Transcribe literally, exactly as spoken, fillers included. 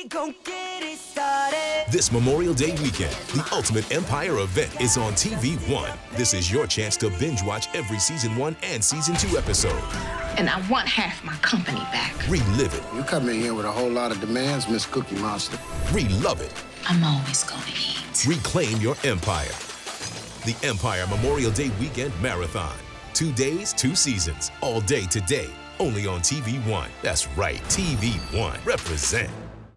gon' get it started. This Memorial Day weekend, the Ultimate Empire event is on T V One. This is your chance to binge watch every season one and season two episode. And I want half my company back. Relive it. You come in here with a whole lot of demands, Miss Cookie Monster. Relove it. I'm always gonna eat. Reclaim your empire. The Empire Memorial Day Weekend Marathon. Two days, two seasons. All day today. Only on T V One. That's right, T V One. Represent.